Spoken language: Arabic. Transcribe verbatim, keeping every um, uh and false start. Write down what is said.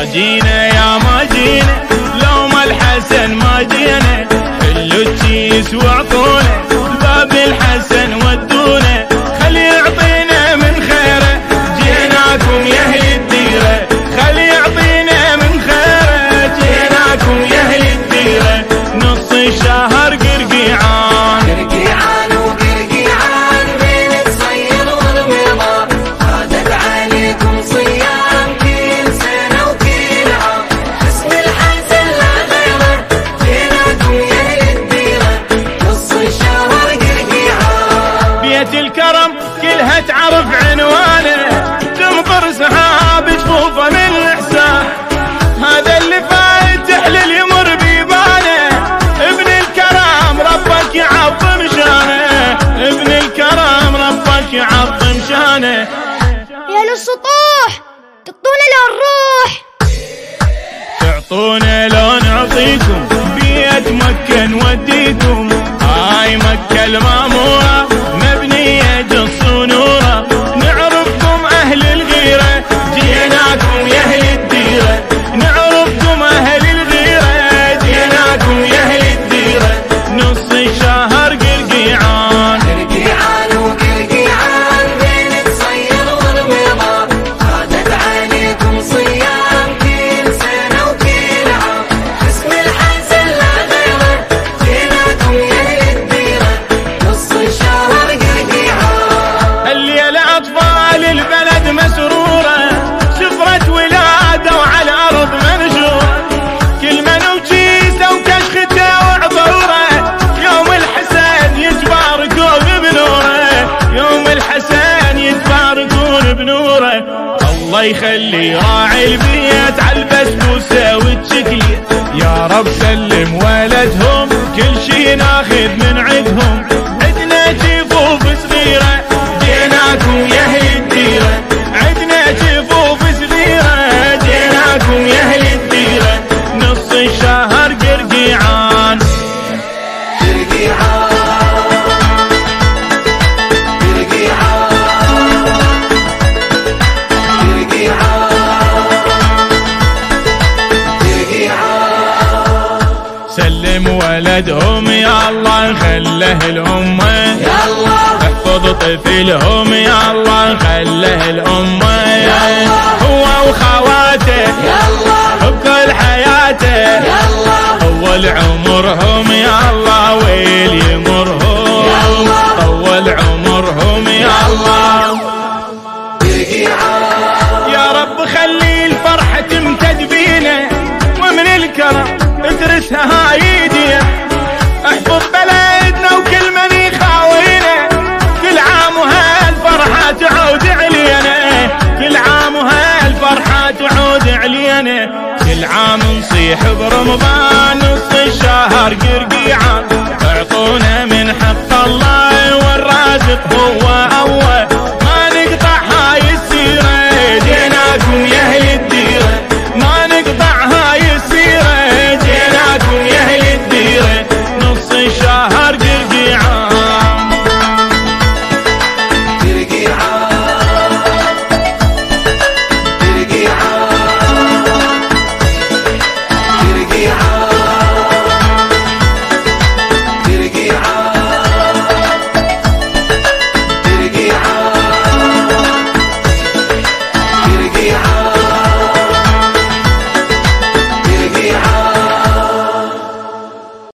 جينا يا ما جينا لو ما الحسن ما جينا، حلوا الكيس واعطونا باب الحسن ودونا، خلي يعطينا من خيره جيناكم يا اهل الديره، خلي يعطينا من خيره جيناكم يا اهل الديره. نص الشهر قرقيعان قرقيعان وقرقيعان بين الصيد والمضار، عادت عليكم صيام كل سنه وكل عام، اسم الحسن لا غيره جيناكم يا اهل الديره. نص الشهر قرقيعان بيت الكرم كلها تعرف عنوانه، تمطر سحاب جفوفه من الاحسان، هذا اللي فايت تحلل يمر بيبانه، ابن الكرم ربك يعظم شانه، ابن الكرم ربك يعظم شانه. يا للسطوح تعطونا لو نروح، تعطونا لو نعطيكم بيت مكة نوديكم، هاي مكة المامورة مبنية جص ونورة، نعرفكم أهل الغيرة جيناكم يا أهل الديرة، نعرفكم أهل الغيرة جيناكم يا أهل الديرة. نص الشهر قرقيعان قرقيعان وقرقيعان بين الصيد والمضار، عادت عليكم صيام كل سنه وكل عام، اسم الحسن لا غيره جيناكم يا اهل الديره. نص الشهر قرقيعان الليلة أطفال البلد مسرورة، شفرة ولادة وعلى الأرض منشورة، كل من وجيسه وكشخته وعبوره، يوم الحسن يتباركون بنوره، يوم الحسن يتباركون بنوره. الله يخلي راعي البيت على البسبوسة والشكلية، يا رب سلم ولدهم كل شي ناخذ من عندهم، عدنا جفوف صغيرة جيناكم يا اهل الديرة، عدنا جفوف صغيرة جيناكم يا اهل الديرة. نص الشهر قرقيعان قرقيعان سلم ولدهم يا الله خله الأمة، يا الله احفظ طفلهم يا الله خله الأمة، يا الله هو وخواته يا الله بكل حياته، يا الله طول عمرهم يا الله ويل يمرهم، يا الله طول عمرهم يا الله. قرقيعان يا رب خلي الفرحة تمتد بينا، ومن الكرم اترسها هاي ايدينا، احفظ بلدنا وكل من يخاوينا، كل عام وهالفرحة تعود علينا، كل عام وهالفرحة تعود علينا، كل عام نصيح برمضان نص الشهر قرقيعان، اعطونا من حق الله والرازق هو أول.